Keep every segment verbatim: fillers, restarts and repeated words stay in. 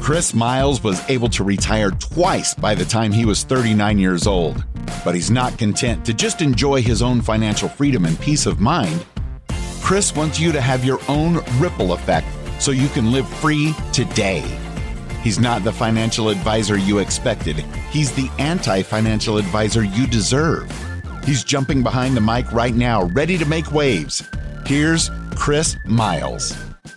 Chris Miles was able to retire twice by the time he was thirty-nine years old, but he's not content to just enjoy his own financial freedom and peace of mind. Chris wants you to have your own ripple effect so you can live free today. He's not the financial advisor you expected. He's the anti-financial advisor you deserve. He's jumping behind the mic right now, ready to make waves. Here's Chris Miles.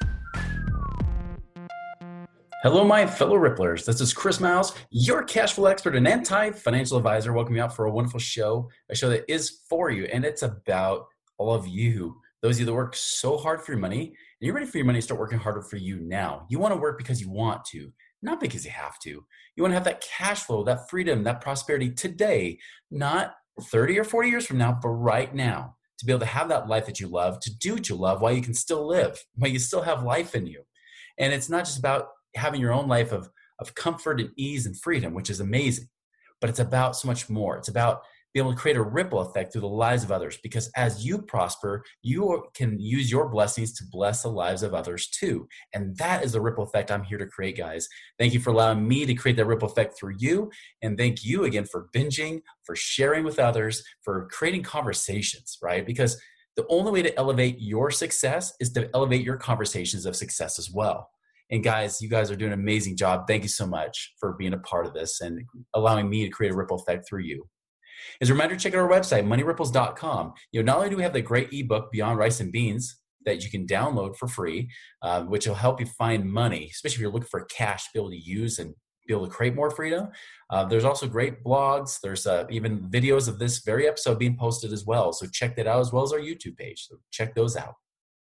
Hello, my fellow Ripplers. This is Chris Miles, your cash flow expert and anti-financial advisor. Welcome you out for a wonderful show, a show that is for you, and it's about all of you, those of you that work so hard for your money, and you're ready for your money to start working harder for you now. You want to work because you want to, not because you have to. You want to have that cash flow, that freedom, that prosperity today, not thirty or forty years from now, but right now, to be able to have that life that you love, to do what you love while you can still live, while you still have life in you. And it's not just about having your own life of, of comfort and ease and freedom, which is amazing, but it's about so much more. It's about being able to create a ripple effect through the lives of others, because as you prosper, you can use your blessings to bless the lives of others too. And that is the ripple effect I'm here to create, guys. Thank you for allowing me to create that ripple effect through you. And thank you again for binging, for sharing with others, for creating conversations, right? Because the only way to elevate your success is to elevate your conversations of success as well. And guys, you guys are doing an amazing job. Thank you so much for being a part of this and allowing me to create a ripple effect through you. As a reminder, check out our website, money ripples dot com. You know, not only do we have the great ebook, Beyond Rice and Beans, that you can download for free, uh, which will help you find money, especially if you're looking for cash to be able to use and be able to create more freedom. Uh, there's also great blogs. There's uh, even videos of this very episode being posted as well. So check that out, as well as our YouTube page. So check those out.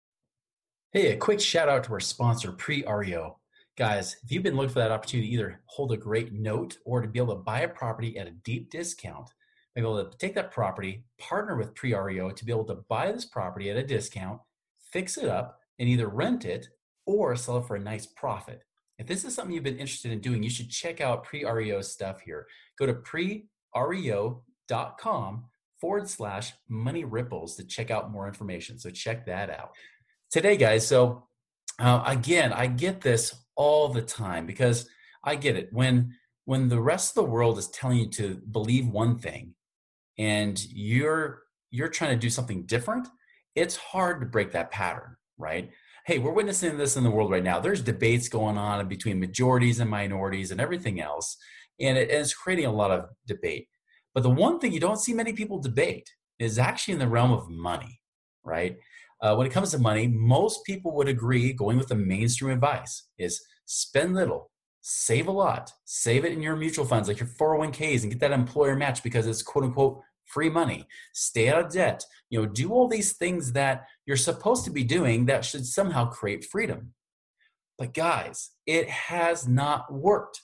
Hey, a quick shout out to our sponsor, Pre-R E O. Guys, if you've been looking for that opportunity to either hold a great note or to be able to buy a property at a deep discount, be able to take that property, partner with Pre-R E O to be able to buy this property at a discount, fix it up, and either rent it or sell it for a nice profit. If this is something you've been interested in doing, you should check out Pre-R E O stuff here. Go to pre-reo dot com forward slash money ripples to check out more information. So check that out. Today, guys, so uh, again, I get this all the time because I get it. When, when the rest of the world is telling you to believe one thing and you're, you're trying to do something different, it's hard to break that pattern, right? Hey, we're witnessing this in the world right now. There's debates going on between majorities and minorities and everything else, and, it, and it's creating a lot of debate. But the one thing you don't see many people debate is actually in the realm of money, right? Uh, when it comes to money, most people would agree, going with the mainstream advice, is spend little, save a lot, save it in your mutual funds like your four oh one k's and get that employer match because it's quote unquote free money. Stay out of debt. You know, do all these things that you're supposed to be doing that should somehow create freedom. But guys, it has not worked.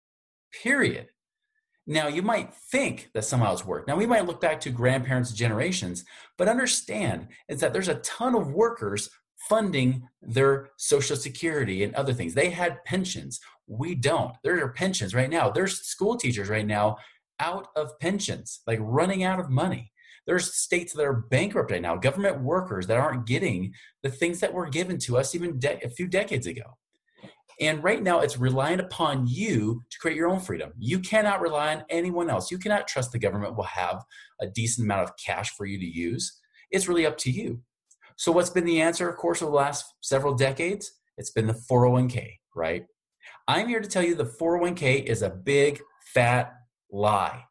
Period. Now, you might think that somehow it's worked. Now, we might look back to grandparents' generations, but understand is that there's a ton of workers funding their Social Security and other things. They had pensions. We don't. There are pensions right now. There's school teachers right now out of pensions, like running out of money. There's states that are bankrupt right now, government workers that aren't getting the things that were given to us even de- a few decades ago. And right now, it's relying upon you to create your own freedom. You cannot rely on anyone else. You cannot trust the government will have a decent amount of cash for you to use. It's really up to you. So what's been the answer, of course, over the last several decades? It's been the four oh one k, right? I'm here to tell you the four oh one k is a big, fat lie.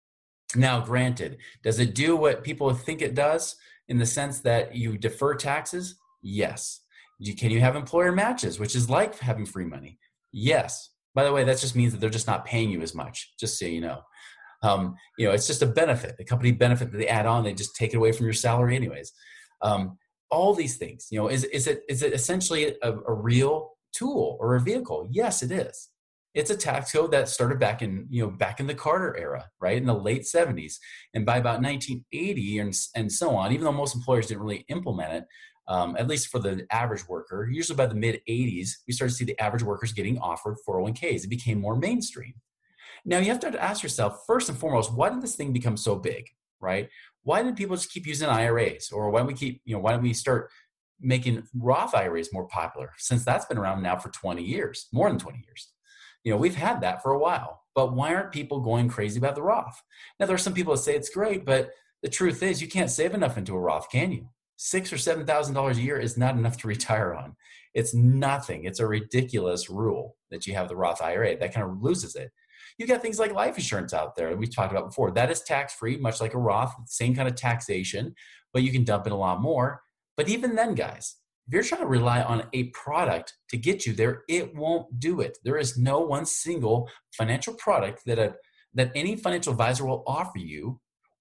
Now, granted, does it do what people think it does in the sense that you defer taxes? Yes. Can you have employer matches, which is like having free money? Yes. By the way, that just means that they're just not paying you as much, just so you know. Um, you know, it's just a benefit, a company benefit that they add on. They just take it away from your salary anyways. Um, all these things, you know, is, is it is it essentially a, a real tool or a vehicle? Yes, it is. It's a tax code that started back in, you know, back in the Carter era, right, in the late seventies. And by about nineteen eighty and, and so on, even though most employers didn't really implement it, Um, at least for the average worker, usually by the mid eighties, we started to see the average workers getting offered four oh one k's. It became more mainstream. Now, you have to ask yourself, first and foremost, why did this thing become so big, right? Why did people just keep using I R As? Or why don't we keep, you know, why don't we start making Roth I R As more popular, since that's been around now for twenty years, more than twenty years? You know, we've had that for a while, but why aren't people going crazy about the Roth? Now, there are some people that say it's great, but the truth is you can't save enough into a Roth, can you? Six or seven thousand dollars a year is not enough to retire on. It's nothing. It's a ridiculous rule that you have the Roth I R A. That kind of loses it. You got things like life insurance out there that we've talked about before. That is tax-free, much like a Roth, same kind of taxation, but you can dump in a lot more. But even then, guys, if you're trying to rely on a product to get you there, it won't do it. There is no one single financial product that a, that any financial advisor will offer you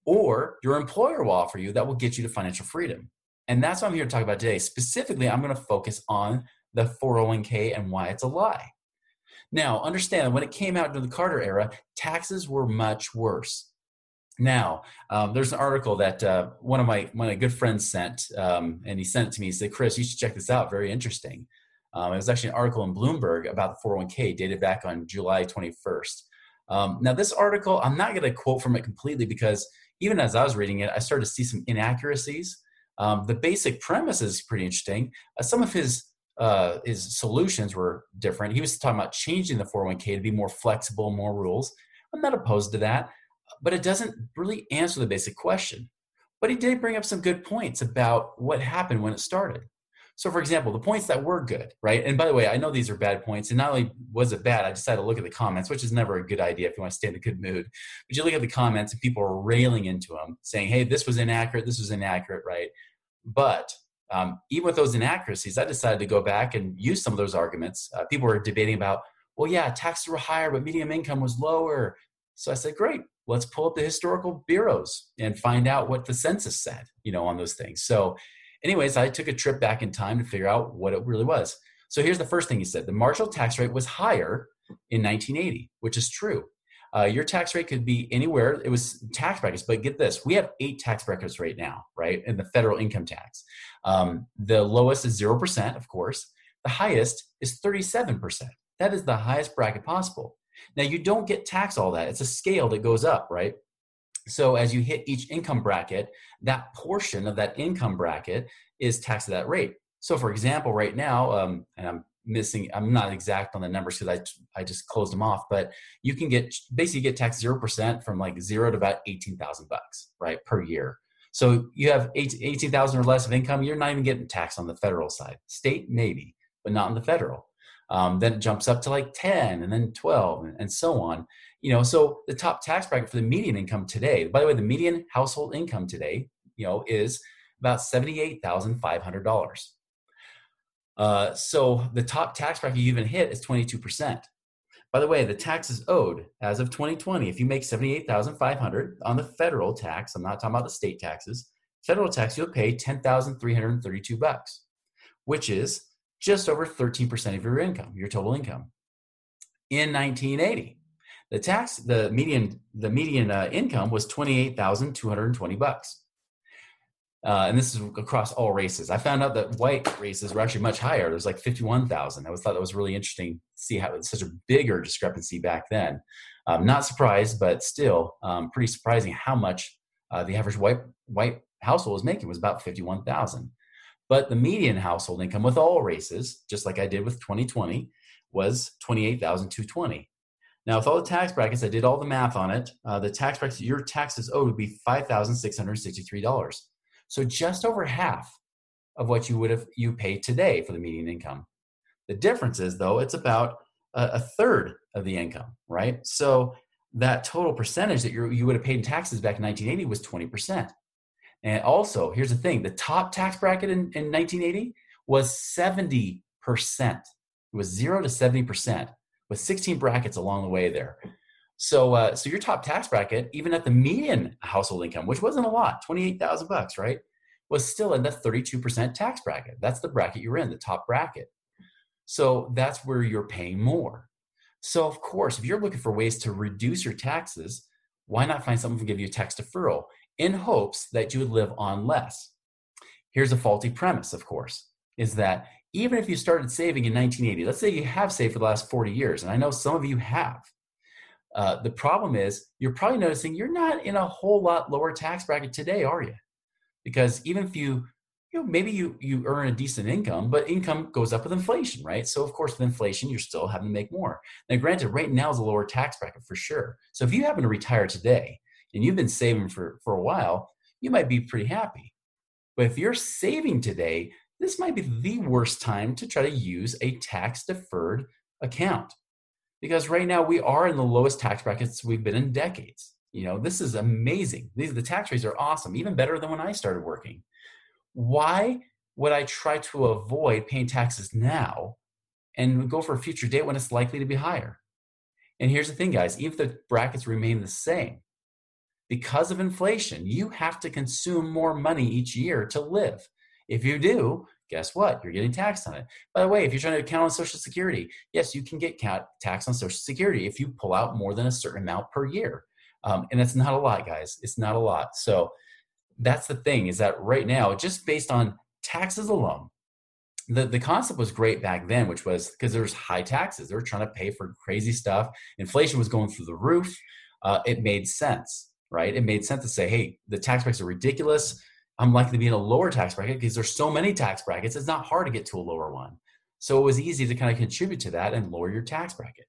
or your employer will offer you that will get you to financial freedom. And that's what I'm here to talk about today. Specifically, I'm going to focus on the four oh one k and why it's a lie. Now, understand that when it came out during the Carter era, taxes were much worse. Now, um, there's an article that uh, one of my one of my good friends sent, um, and he sent it to me. He said, "Chris, you should check this out. Very interesting." Um, it was actually an article in Bloomberg about the four oh one k dated back on July twenty-first. Um, now, this article, I'm not going to quote from it completely because even as I was reading it, I started to see some inaccuracies. Um, the basic premise is pretty interesting. Uh, some of his uh, his solutions were different. He was talking about changing the four oh one k to be more flexible, more rules. I'm not opposed to that, but it doesn't really answer the basic question. But he did bring up some good points about what happened when it started. So for example, the points that were good, right? And by the way, I know these are bad points, and not only was it bad, I decided to look at the comments, which is never a good idea if you want to stay in a good mood. But you look at the comments and people are railing into them saying, hey, this was inaccurate, this was inaccurate, right? But um, even with those inaccuracies, I decided to go back and use some of those arguments. Uh, people were debating about, well, yeah, taxes were higher, but median income was lower. So I said, great, let's pull up the historical bureaus and find out what the census said, you know, on those things. So anyways, I took a trip back in time to figure out what it really was. So here's the first thing he said. The marginal tax rate was higher in nineteen eighty, which is true. Uh, your tax rate could be anywhere. It was tax brackets, but get this. We have eight tax brackets right now, right, in the federal income tax. Um, the lowest is zero percent, of course. The highest is thirty-seven percent. That is the highest bracket possible. Now, you don't get taxed all that. It's a scale that goes up, right? So as you hit each income bracket, that portion of that income bracket is taxed at that rate. So for example, right now, um, and I'm missing, I'm not exact on the numbers because I, I just closed them off, but you can get, basically get taxed zero percent from like zero to about eighteen thousand bucks, right, per year. So you have eighteen thousand or less of income, you're not even getting taxed on the federal side. State, maybe, but not on the federal. Um, then it jumps up to like ten and then twelve and, and so on. You know, so the top tax bracket for the median income today, by the way, the median household income today, you know, is about seventy-eight thousand five hundred dollars. Uh, so the top tax bracket you even hit is twenty-two percent. By the way, the taxes owed as of twenty twenty, if you make seventy-eight thousand five hundred dollars on the federal tax, I'm not talking about the state taxes, federal tax, you'll pay ten thousand three hundred thirty-two bucks, which is just over thirteen percent of your income, your total income. In nineteen eighty, the tax, the median, the median uh, income was twenty-eight thousand two hundred twenty bucks. Uh, and this is across all races. I found out that white races were actually much higher. There was like fifty-one thousand. I was thought that was really interesting to see how it's such a bigger discrepancy back then. Um, not surprised, but still um, pretty surprising how much uh, the average white white household was making. It was about fifty-one thousand. But the median household income with all races, just like I did with twenty twenty, was twenty-eight thousand two hundred twenty. Now, with all the tax brackets, I did all the math on it. Uh, the tax brackets, your taxes owed would be five thousand six hundred sixty-three dollars. So just over half of what you would have you pay today for the median income. The difference is, though, it's about a, a third of the income, right? So that total percentage that you you would have paid in taxes back in nineteen eighty was twenty percent. And also, here's the thing, the top tax bracket in, in nineteen eighty was seventy percent. It was zero to seventy percent with sixteen brackets along the way there. So, uh, so your top tax bracket, even at the median household income, which wasn't a lot, twenty-eight thousand bucks, right, was still in the thirty-two percent tax bracket. That's the bracket you're in, the top bracket. So that's where you're paying more. So of course, if you're looking for ways to reduce your taxes, why not find someone who can give you a tax deferral in hopes that you would live on less? Here's a faulty premise, of course, is that even if you started saving in nineteen eighty, let's say you have saved for the last forty years, and I know some of you have, Uh, the problem is you're probably noticing you're not in a whole lot lower tax bracket today, are you? Because even if you you know, maybe you, you earn a decent income, but income goes up with inflation, right? So of course, with inflation, you're still having to make more. Now, granted, right now is a lower tax bracket for sure. So if you happen to retire today and you've been saving for, for a while, you might be pretty happy. But if you're saving today, this might be the worst time to try to use a tax deferred account, because right now we are in the lowest tax brackets we've been in decades. You know, this is amazing. These, the tax rates are awesome, even better than when I started working. Why would I try to avoid paying taxes now and go for a future date when it's likely to be higher? And here's the thing, guys, even if the brackets remain the same, because of inflation, you have to consume more money each year to live. If you do, guess what? You're getting taxed on it. By the way, if you're trying to count on Social Security, yes, you can get taxed on Social Security if you pull out more than a certain amount per year. Um, and it's not a lot, guys. It's not a lot. So that's the thing, is that right now, just based on taxes alone, the, the concept was great back then, which was because there was high taxes. They were trying to pay for crazy stuff. Inflation was going through the roof. Uh, it made sense. Right? It made sense to say, hey, the tax brackets are ridiculous. I'm likely to be in a lower tax bracket because there's so many tax brackets. It's not hard to get to a lower one. So it was easy to kind of contribute to that and lower your tax bracket.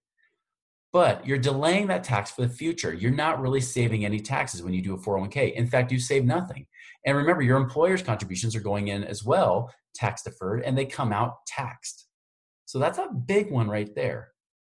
But you're delaying that tax for the future. You're not really saving any taxes when you do a four oh one k. In fact, you save nothing. And remember, your employer's contributions are going in as well, tax deferred, and they come out taxed. So that's a big one right there.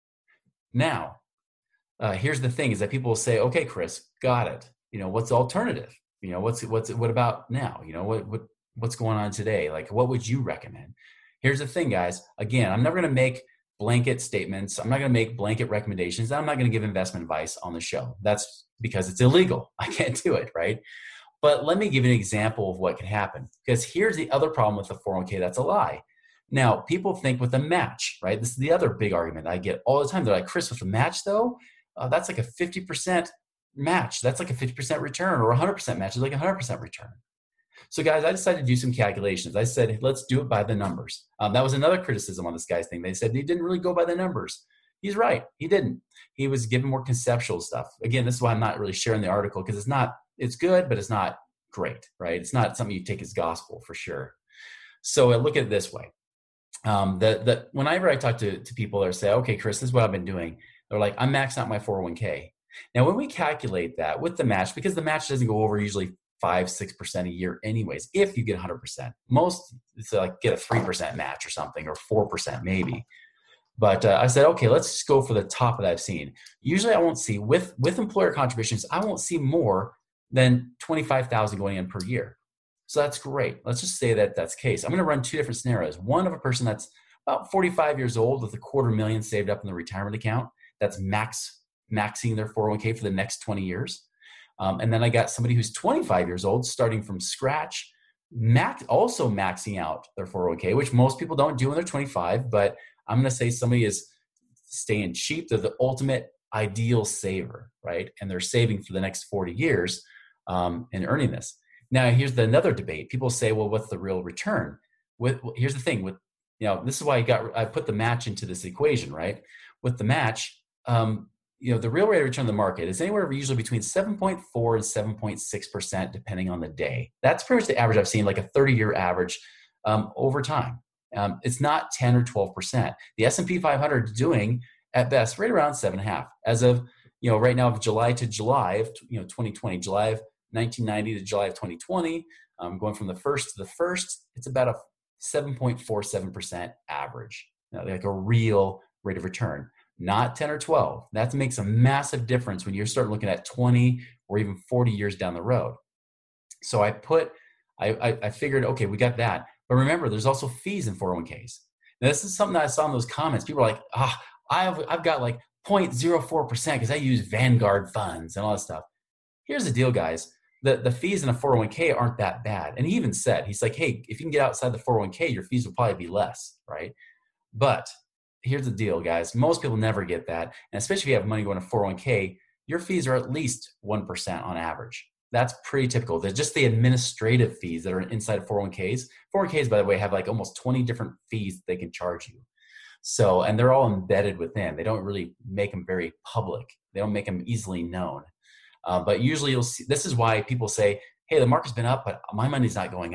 Now, Uh, here's the thing, is that people will say, okay, Chris, got it. You know, what's the alternative? You know, what's, what's, what about now? You know, what, what, what's going on today? Like, what would you recommend? Here's the thing, guys. Again, I'm never going to make blanket statements. I'm not going to make blanket recommendations. I'm not going to give investment advice on the show. That's because it's illegal. I can't do it, right? But let me give you an example of what could happen, because here's the other problem with the four oh one k that's a lie. Now, people think with a match, right? This is the other big argument I get all the time. They're like, Chris, with a match though, Uh, that's like a fifty percent match. That's like a fifty percent return, or a one hundred percent match is like a one hundred percent return. So guys, I decided to do some calculations. I said, let's do it by the numbers. Um, that was another criticism on this guy's thing. They said he didn't really go by the numbers. He's right. He didn't. He was giving more conceptual stuff. Again, this is why I'm not really sharing the article, because it's not, it's good, but it's not great, right? It's not something you take as gospel for sure. So I look at it this way. Um, that, that whenever I talk to, to people that say, okay, Chris, this is what I've been doing. They're like, I'm maxing out my four oh one k. Now, when we calculate that with the match, because the match doesn't go over usually five, six percent a year anyways, if you get one hundred percent. Most, it's like get a three percent match or something, or four percent maybe. But uh, I said, okay, let's just go for the top that I've seen. Usually I won't see, with, with employer contributions, I won't see more than twenty-five thousand going in per year. So that's great. Let's just say that that's the case. I'm going to run two different scenarios. One of a person that's about forty-five years old with a quarter million saved up in the retirement account, that's max maxing their four oh one k for the next twenty years. Um, and then I got somebody who's twenty-five years old, starting from scratch, max, also maxing out their four oh one k, which most people don't do when they're twenty-five. But I'm going to say somebody is staying cheap. They're the ultimate ideal saver, right? And they're saving for the next forty years um, and earning this. Now, here's the, another debate. People say, well, what's the real return? With, here's the thing with, you know, this is why I got, I put the match into this equation, right? With the match, um, you know, the real rate of return on the market is anywhere usually between seven point four and seven point six percent, depending on the day. That's pretty much the average I've seen, like a thirty year average um, over time. Um, it's not ten or twelve percent. The S and P five hundred is doing at best right around seven and a half as of, you know, right now of July to July of, you know, twenty twenty, July of nineteen ninety to July of twenty twenty, um, going from the first to the first, it's about a seven point four seven percent average, you know, like a real rate of return, not ten or twelve. That makes a massive difference when you're starting looking at twenty or even forty years down the road. So I put, I, I, I figured, okay, we got that. But remember, there's also fees in four oh one k's. Now, this is something that I saw in those comments. People are like, ah, I've, I've got like zero point zero four percent because I use Vanguard funds and all that stuff. Here's the deal, guys. The, the fees in a four oh one k aren't that bad. And he even said, he's like, hey, if you can get outside the four oh one k, your fees will probably be less, right? But here's the deal, guys. Most people never get that. And especially if you have money going to four oh one k, your fees are at least one percent on average. That's pretty typical. They're just the administrative fees that are inside of four oh one k's. four oh one k's, by the way, have like almost twenty different fees that they can charge you. So, and they're all embedded within. They don't really make them very public. They don't make them easily known. Uh, but usually you'll see, this is why people say, hey, the market's been up, but my money's not going up.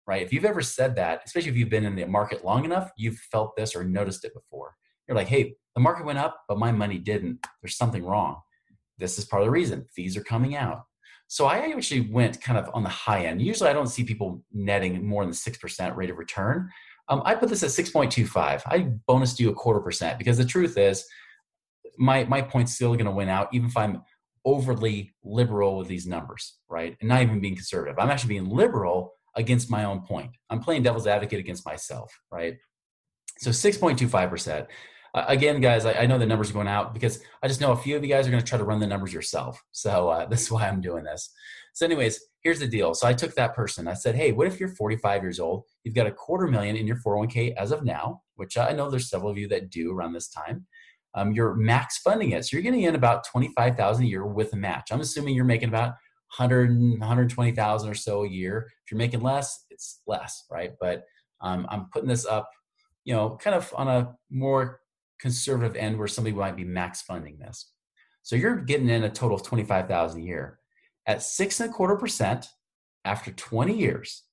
right? If you've ever said that, especially if you've been in the market long enough, you've felt this or noticed it before. You're like, hey, the market went up, but my money didn't. There's something wrong. This is part of the reason. Fees are coming out. So I actually went kind of on the high end. Usually I don't see people netting more than six percent rate of return. Um, I put this at six point two five. I bonused you a quarter percent because the truth is my, my point's still going to win out even if I'm overly liberal with these numbers, right? And not even being conservative. I'm actually being liberal against my own point. I'm playing devil's advocate against myself, right? So six point two five percent. Uh, again, guys, I, I know the numbers are going out because I just know a few of you guys are going to try to run the numbers yourself. So uh, this is why I'm doing this. So anyways, here's the deal. So I took that person. I said, hey, what if you're forty-five years old? You've got a quarter million in your four oh one k as of now, which I know there's several of you that do around this time. Um, you're max funding it. So you're getting in about twenty-five thousand dollars a year with a match. I'm assuming you're making about one hundred, one hundred twenty thousand dollars or so a year. If you're making less, it's less, right? But um, I'm putting this up, you know, kind of on a more conservative end where somebody might be max funding this. So you're getting in a total of twenty-five thousand dollars a year. At six and a quarter percent after twenty years,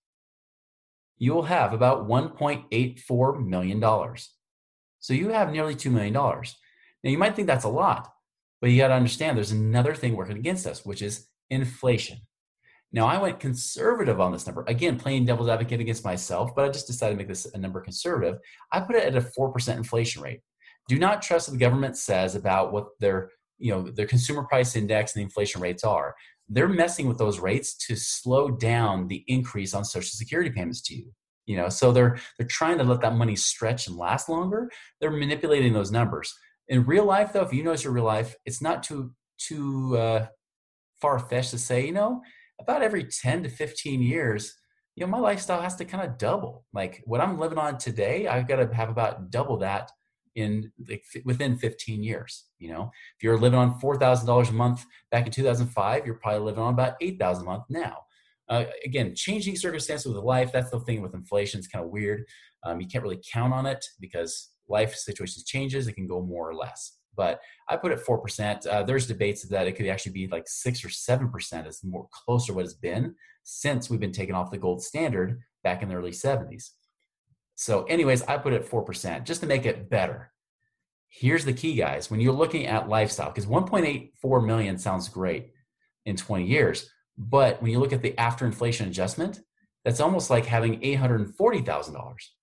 you will have about one point eight four million dollars. So you have nearly two million dollars. Now you might think that's a lot, but you got to understand there's another thing working against us, which is inflation. Now I went conservative on this number. Again, playing devil's advocate against myself, but I just decided to make this a number conservative. I put it at a four percent inflation rate. Do not trust what the government says about what their, you know, their consumer price index and the inflation rates are. They're messing with those rates to slow down the increase on Social Security payments to you. You know, so they're they're trying to let that money stretch and last longer. They're manipulating those numbers. In real life, though, if you notice your real life, it's not too too uh, far-fetched to say, you know, about every ten to fifteen years, you know, my lifestyle has to kind of double. Like what I'm living on today, I've got to have about double that in like within fifteen years. You know, if you're living on four thousand dollars a month back in two thousand five, you're probably living on about eight thousand dollars a month now. Uh, again, changing circumstances with life, that's the thing with inflation. It's kind of weird. Um, you can't really count on it because life situations changes. It can go more or less. But I put it four percent. Uh, there's debates that it could actually be like six or seven percent is more closer to what it's been since we've been taken off the gold standard back in the early seventies. So anyways, I put it four percent just to make it better. Here's the key, guys. When you're looking at lifestyle, because one point eight four million sounds great in twenty years. But when you look at the after inflation adjustment, that's almost like having eight hundred forty thousand dollars.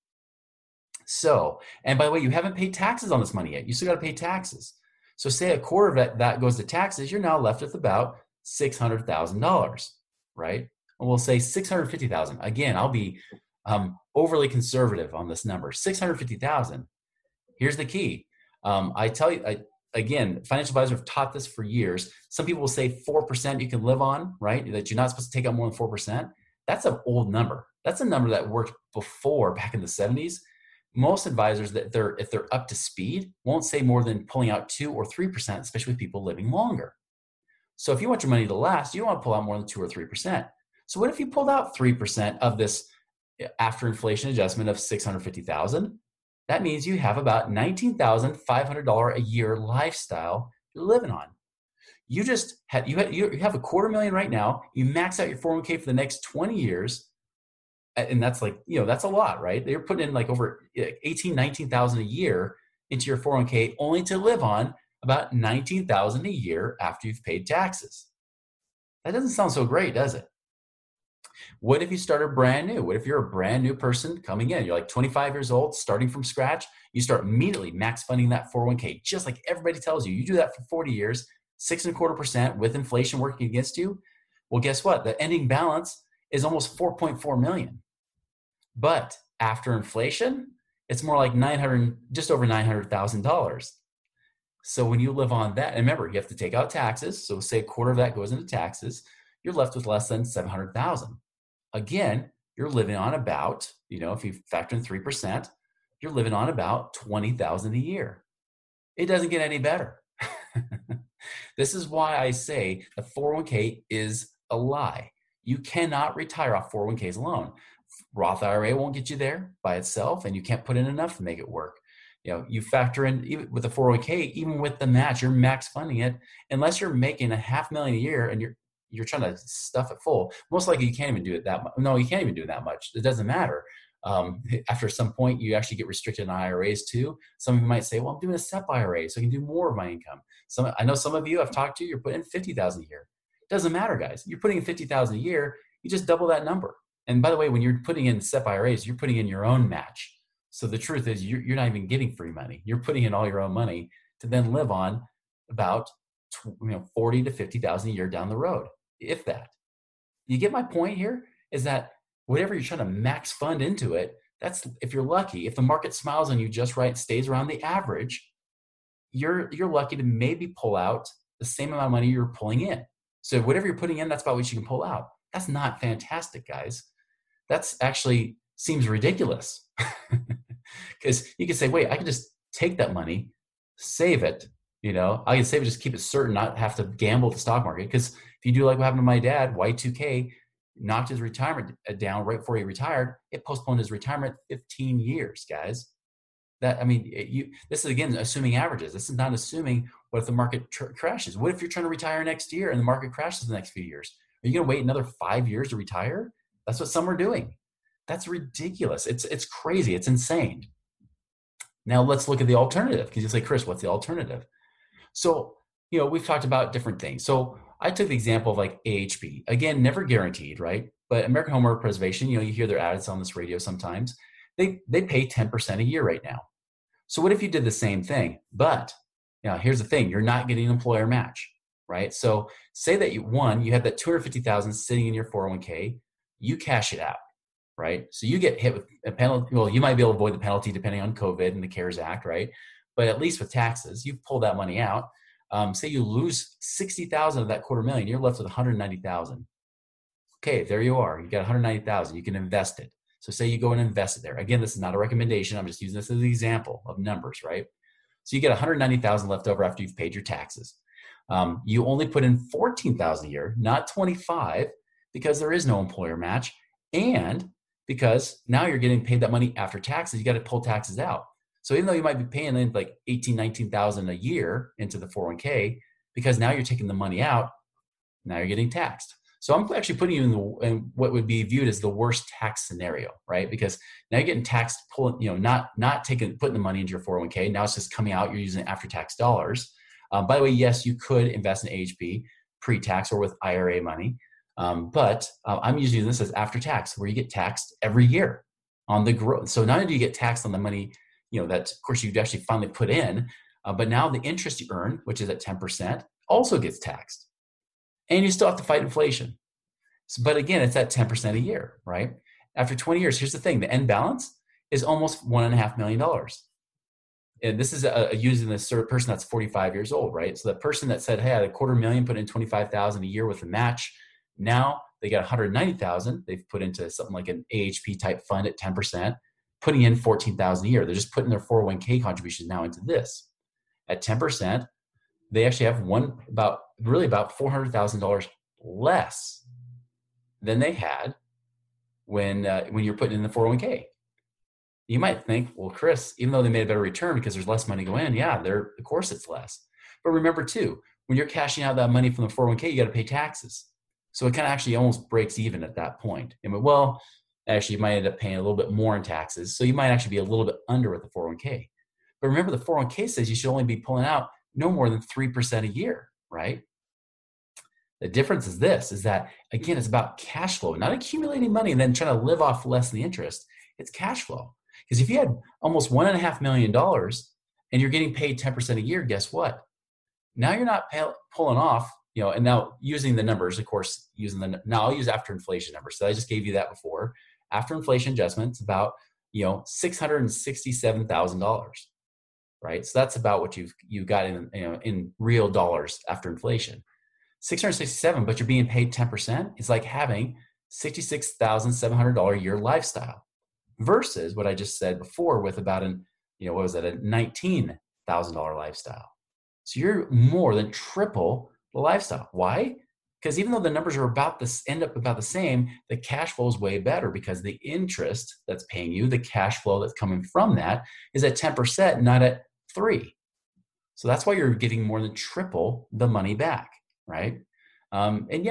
So, and by the way, you haven't paid taxes on this money yet. You still got to pay taxes. So say a quarter of that, that goes to taxes, you're now left with about six hundred thousand dollars, right? And we'll say six hundred fifty thousand dollars. Again, I'll be um, overly conservative on this number, six hundred fifty thousand dollars. Here's the key. Um, I tell you, I, Again, financial advisors have taught this for years. Some people will say four percent you can live on, right? That you're not supposed to take out more than four percent. That's an old number. That's a number that worked before back in the seventies. Most advisors, that they're if they're up to speed, won't say more than pulling out two or three percent, especially with people living longer. So if you want your money to last, you don't want to pull out more than two or three percent. So what if you pulled out three percent of this after inflation adjustment of six hundred fifty thousand dollars? That means you have about nineteen thousand five hundred dollars a year lifestyle you're living on. You just have, you have, you have a quarter million right now. You max out your four oh one k for the next twenty years. And that's like, you know, that's a lot, right? You're putting in like over eighteen, nineteen thousand a year into your four oh one k only to live on about nineteen thousand a year after you've paid taxes. That doesn't sound so great, does it? What if you started brand new? What if you're a brand new person coming in? You're like twenty-five years old, starting from scratch. You start immediately max funding that four oh one k, just like everybody tells you. You do that for forty years, six and a quarter percent with inflation working against you. Well, guess what? The ending balance is almost four point four million. But after inflation, it's more like nine hundred, just over nine hundred thousand dollars. So when you live on that, and remember, you have to take out taxes. So say a quarter of that goes into taxes. You're left with less than seven hundred thousand. Again, you're living on about, you know, if you factor in three percent, you're living on about twenty thousand a year. It doesn't get any better. This is why I say the four oh one k is a lie. You cannot retire off four oh one k's alone. Roth I R A won't get you there by itself, and you can't put in enough to make it work. You know, you factor in even with the four oh one k, even with the match, you're max funding it. Unless you're making a half million a year and you're you're trying to stuff it full. Most likely you can't even do it that much. No, you can't even do that much. It doesn't matter. Um, after some point, you actually get restricted in I R As too. Some of you might say, well, I'm doing a S E P I R A, so I can do more of my income. Some, I know some of you I've talked to, you're putting in fifty thousand a year. It doesn't matter, guys. You're putting in fifty thousand a year, you just double that number. And by the way, when you're putting in S E P I R As, you're putting in your own match. So the truth is you're, you're not even getting free money. You're putting in all your own money to then live on about you know, forty to fifty thousand a year down the road, if that. You get my point here is that whatever you're trying to max fund into it, that's, if you're lucky, if the market smiles on you just right, stays around the average, you're, you're lucky to maybe pull out the same amount of money you're pulling in. So whatever you're putting in, that's about what you can pull out. That's not fantastic, guys. That's actually seems ridiculous. Because you can say, wait, I can just take that money, save it, you know, I can save it, just keep it certain, not have to gamble with the stock market. Because if you do like what happened to my dad, Y two K knocked his retirement down right before he retired. It postponed his retirement fifteen years, guys. That, I mean, it, you, this is again, assuming averages. This is not assuming what if the market tr- crashes. What if you're trying to retire next year and the market crashes the next few years? Are you going to wait another five years to retire? That's what some are doing. That's ridiculous. It's, it's crazy. It's insane. Now let's look at the alternative, because you say, Chris, what's the alternative? So, you know, we've talked about different things. So I took the example of like A H P. Again, never guaranteed, right? But American Home Mortgage Preservation, you know, you hear their ads on this radio sometimes. They they pay ten percent a year right now. So what if you did the same thing? But, you know, here's the thing. You're not getting an employer match, right? So say that you, one, you have that two hundred fifty thousand dollars sitting in your four oh one k. You cash it out, right? So you get hit with a penalty. Well, you might be able to avoid the penalty depending on COVID and the CARES Act, right? But at least with taxes, you've pulled that money out. Um, say you lose sixty thousand of that quarter million, you're left with one hundred ninety thousand. Okay, there you are. You got one hundred ninety thousand. You can invest it. So say you go and invest it there. Again, this is not a recommendation. I'm just using this as an example of numbers, right? So you get one hundred ninety thousand left over after you've paid your taxes. Um, you only put in fourteen thousand a year, not twenty-five, because there is no employer match, and because now you're getting paid that money after taxes. You got to pull taxes out. So even though you might be paying in like eighteen, nineteen thousand a year into the four oh one k, because now you're taking the money out, now you're getting taxed. So I'm actually putting you in, the, in what would be viewed as the worst tax scenario, right? Because now you're getting taxed, pulling, you know, not not taking putting the money into your four oh one k. Now it's just coming out. You're using after-tax dollars. Um, by the way, yes, you could invest in A H P pre-tax or with I R A money, um, but uh, I'm using this as after-tax, where you get taxed every year on the growth. So not only do you get taxed on the money, you know, that of course you actually finally put in, uh, but now the interest you earn, which is at ten percent, also gets taxed. And you still have to fight inflation. So, but again, it's at ten percent a year, right? After twenty years, here's the thing. The end balance is almost one and a half million dollars. And this is a, a using this sort of person that's forty-five years old, right? So the person that said, hey, I had a quarter million, put in twenty-five thousand a year with a match. Now they got one hundred ninety thousand. They've put into something like an A H P type fund at ten percent, putting in fourteen thousand a year. They're just putting their four oh one k contributions now into this. At ten percent, they actually have one about really about four hundred thousand dollars less than they had when uh, when you're putting in the four oh one k. You might think, well, Chris, even though they made a better return because there's less money going in, yeah, they're, of course it's less. But remember too, when you're cashing out that money from the four oh one k, you got to pay taxes. So it kind of actually almost breaks even at that point. I mean, well, actually you might end up paying a little bit more in taxes. So you might actually be a little bit under with the four oh one k. But remember, the four oh one k says you should only be pulling out no more than three percent a year, right? The difference is this, is that, again, it's about cash flow, not accumulating money and then trying to live off less than the interest. It's cash flow. Because if you had almost one and a half million dollars and you're getting paid ten percent a year, guess what? Now you're not pay, pulling off, you know, and now using the numbers, of course, using the, now I'll use after inflation numbers. So I just gave you that before. After inflation adjustments, about, you know, six hundred sixty-seven thousand dollars, right? So that's about what you've, you got in, you know, in real dollars after inflation. six hundred sixty-seven, but you're being paid ten percent. It's like having sixty-six thousand seven hundred dollars a year lifestyle versus what I just said before with about an, you know, what was that, a nineteen thousand dollars lifestyle. So you're more than triple the lifestyle. Why? Because even though the numbers are about this, end up about the same, the cash flow is way better because the interest that's paying you, the cash flow that's coming from that is at ten percent, not at three. So that's why you're getting more than triple the money back. Right. Um, and yeah,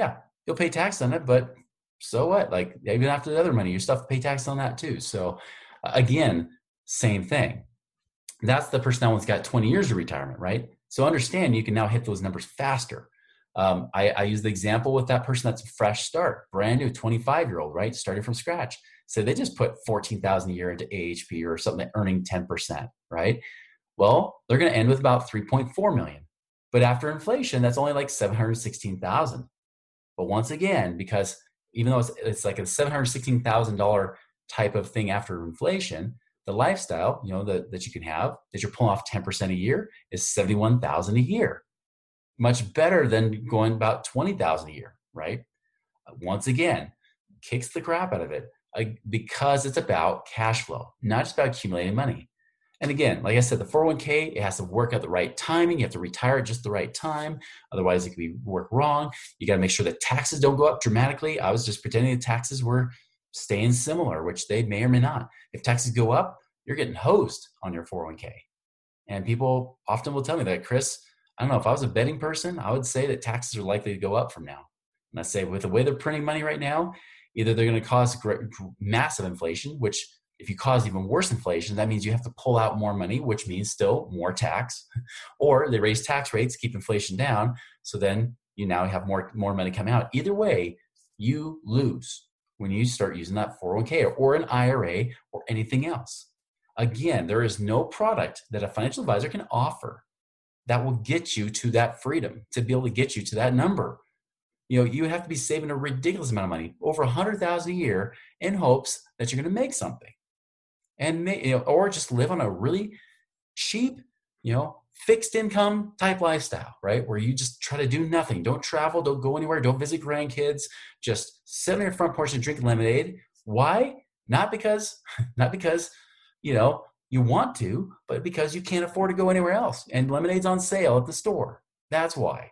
you'll pay tax on it, but so what? Like even after the other money, you still have to pay tax on that too. So uh, again, same thing. That's the person that one's got twenty years of retirement, right? So understand you can now hit those numbers faster. Um, I, I use the example with that person that's a fresh start, brand new twenty-five year old, right? Starting from scratch. So they just put fourteen thousand a year into A H P or something, earning ten percent, right? Well, they're going to end with about three point four million. But after inflation, that's only like seven hundred sixteen thousand. But once again, because even though it's, it's like a seven hundred sixteen thousand dollars type of thing after inflation, the lifestyle, you know, that, that you can have, that you're pulling off ten percent a year is seventy-one thousand a year. Much better than going about twenty thousand a year, right? Once again, kicks the crap out of it uh, because it's about cash flow, not just about accumulating money. And again, like I said, the four oh one k, it has to work at the right timing. You have to retire at just the right time. Otherwise, it could be work wrong. You got to make sure that taxes don't go up dramatically. I was just pretending the taxes were staying similar, which they may or may not. If taxes go up, you're getting hosed on your four oh one k. And people often will tell me that, Chris, I don't know, if I was a betting person, I would say that taxes are likely to go up from now. And I say with the way they're printing money right now, either they're going to cause great, massive inflation, which if you cause even worse inflation, that means you have to pull out more money, which means still more tax, or they raise tax rates, keep inflation down. So then you now have more, more money coming out. Either way, you lose when you start using that four oh one k or, or an I R A or anything else. Again, there is no product that a financial advisor can offer that will get you to that freedom, to be able to get you to that number. You know, you have to be saving a ridiculous amount of money, over a hundred thousand a year, in hopes that you're going to make something, and may, you know, or just live on a really cheap, you know, fixed income type lifestyle, right? Where you just try to do nothing, don't travel, don't go anywhere, don't visit grandkids, just sit on your front porch and drink lemonade. Why? Not because, not because, you know, you want to, but because you can't afford to go anywhere else and lemonade's on sale at the store. That's why.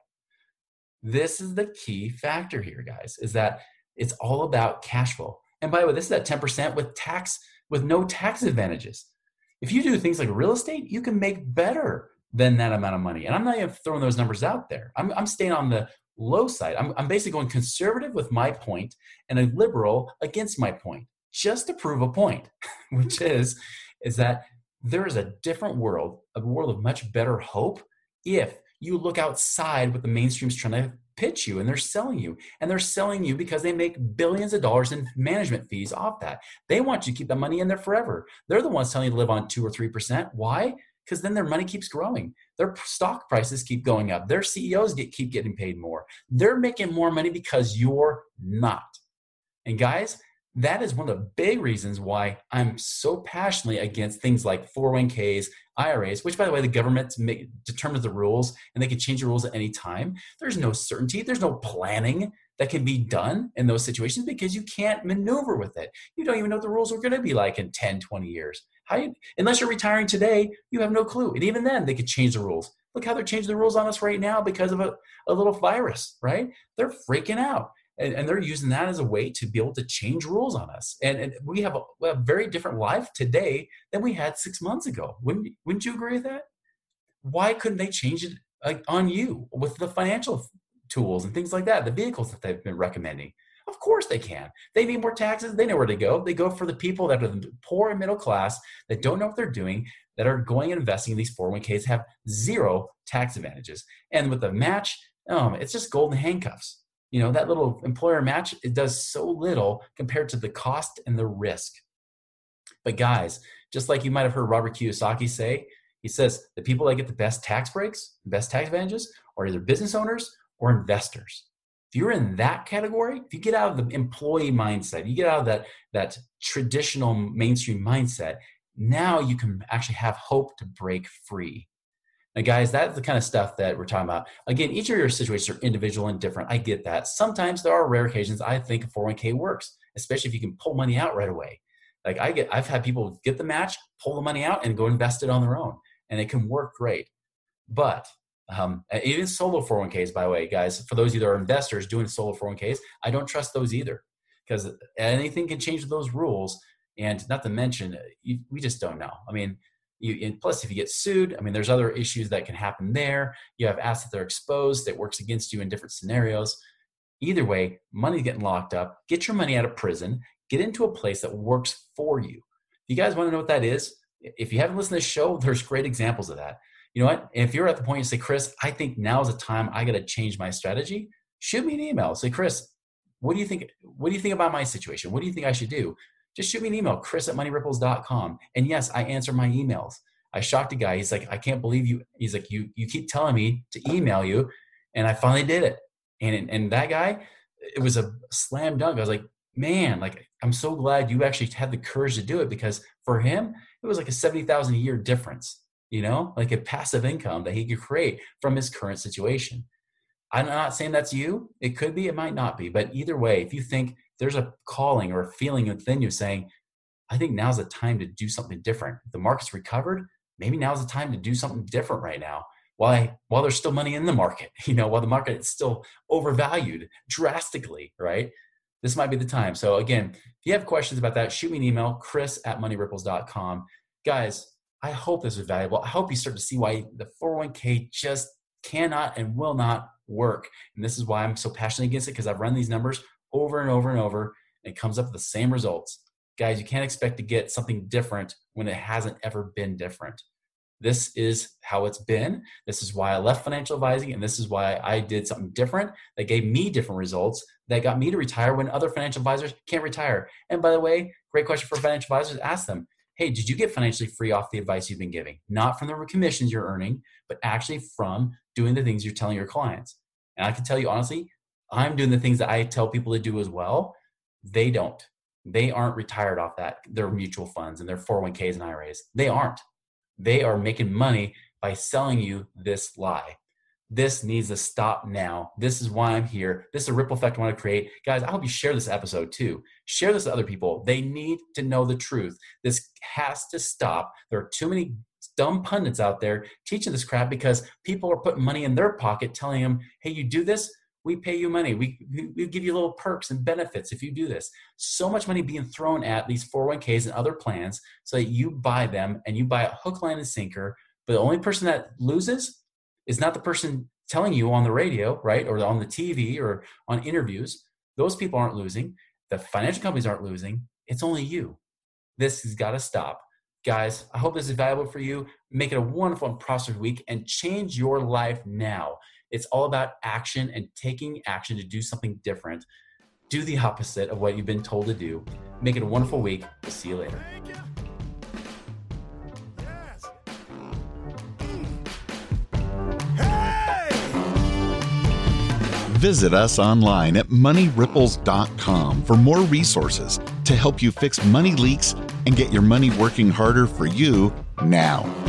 This is the key factor here, guys, is that it's all about cash flow. And by the way, this is at ten percent with tax, with no tax advantages. If you do things like real estate, you can make better than that amount of money. And I'm not even throwing those numbers out there. I'm, I'm staying on the low side. I'm, I'm basically going conservative with my point and a liberal against my point, just to prove a point, which is, is that there is a different world, a world of much better hope if you look outside what the mainstream's trying to pitch you and they're selling you. And they're selling you because they make billions of dollars in management fees off that. They want you to keep the money in there forever. They're the ones telling you to live on two or three percent. Why? Because then their money keeps growing. Their stock prices keep going up. Their C E Os get, keep getting paid more. They're making more money because you're not. And guys, that is one of the big reasons why I'm so passionately against things like four oh one k's, I R As, which by the way, the government make, determines the rules and they can change the rules at any time. There's no certainty. There's no planning that can be done in those situations because you can't maneuver with it. You don't even know what the rules are going to be like in ten, twenty years. How you, unless you're retiring today, you have no clue. And even then, they could change the rules. Look how they're changing the rules on us right now because of a, a little virus, right? They're freaking out. And, and they're using that as a way to be able to change rules on us. And, and we have a, a very different life today than we had six months ago. Wouldn't, wouldn't you agree with that? Why couldn't they change it like, on you with the financial tools and things like that, the vehicles that they've been recommending? Of course they can. They need more taxes. They know where to go. They go for the people that are the poor and middle class that don't know what they're doing, that are going and investing in these four oh one k's, have zero tax advantages. And with the match, um, it's just golden handcuffs. You know, that little employer match, it does so little compared to the cost and the risk. But guys, just like you might have heard Robert Kiyosaki say, he says the people that get the best tax breaks, best tax advantages, are either business owners or investors. If you're in that category, if you get out of the employee mindset, you get out of that, that traditional mainstream mindset, now you can actually have hope to break free. Now, guys, that's the kind of stuff that we're talking about. Again, each of your situations are individual and different. I get that. Sometimes there are rare occasions I think a four oh one k works, especially if you can pull money out right away. Like I get, I've had people get the match, pull the money out, and go invest it on their own, and it can work great. But um, even solo four oh one k's, by the way, guys, for those of you that are investors doing solo four oh one k's, I don't trust those either because anything can change with those rules. And not to mention, you, we just don't know. I mean, You, and plus, if you get sued, I mean, there's other issues that can happen there. You have assets that are exposed that works against you in different scenarios. Either way, money's getting locked up. Get your money out of prison. Get into a place that works for you. You guys want to know what that is? If you haven't listened to this show, there's great examples of that. You know what? If you're at the point you say, Chris, I think now is the time I got to change my strategy, shoot me an email. Say, Chris, what do you think? What do you think about my situation? What do you think I should do? Just shoot me an email, Chris at money ripples dot com. And yes, I answer my emails. I shocked a guy. He's like, I can't believe you. He's like, you, you keep telling me to email you. And I finally did it. And, and that guy, it was a slam dunk. I was like, man, like, I'm so glad you actually had the courage to do it, because for him, it was like a seventy thousand a year difference, you know, like a passive income that he could create from his current situation. I'm not saying that's you. It could be, it might not be. But either way, if you think there's a calling or a feeling within you saying, I think now's the time to do something different. If the market's recovered, maybe now's the time to do something different right now. While, I, while there's still money in the market, you know, while the market is still overvalued drastically, right? This might be the time. So again, if you have questions about that, shoot me an email, Chris at money ripples dot com. Guys, I hope this was valuable. I hope you start to see why the four oh one k just cannot and will not work. And this is why I'm so passionate against it, because I've run these numbers over and over and over, and it comes up with the same results. Guys, you can't expect to get something different when it hasn't ever been different. This is how it's been. This is why I left financial advising, and this is why I did something different that gave me different results that got me to retire when other financial advisors can't retire. And by the way, great question for financial advisors. Ask them, hey, did you get financially free off the advice you've been giving? Not from the commissions you're earning, but actually from doing the things you're telling your clients. And I can tell you honestly, I'm doing the things that I tell people to do as well. They don't. They aren't retired off that, their mutual funds and their four oh one k's and I R As. They aren't. They are making money by selling you this lie. This needs to stop now. This is why I'm here. This is a ripple effect I want to create. Guys, I hope you share this episode too. Share this with other people. They need to know the truth. This has to stop. There are too many dumb pundits out there teaching this crap because people are putting money in their pocket telling them, hey, you do this, we pay you money. We, we, we give you little perks and benefits if you do this. So much money being thrown at these four oh one k's and other plans so that you buy them and you buy a hook, line, and sinker. But the only person that loses is not the person telling you on the radio, right? Or on the T V or on interviews. Those people aren't losing. The financial companies aren't losing. It's only you. This has got to stop. Guys, I hope this is valuable for you. Make it a wonderful and prosperous week and change your life now. It's all about action and taking action to do something different. Do the opposite of what you've been told to do. Make it a wonderful week. We'll see you later. Visit us online at money ripples dot com for more resources to help you fix money leaks and get your money working harder for you now.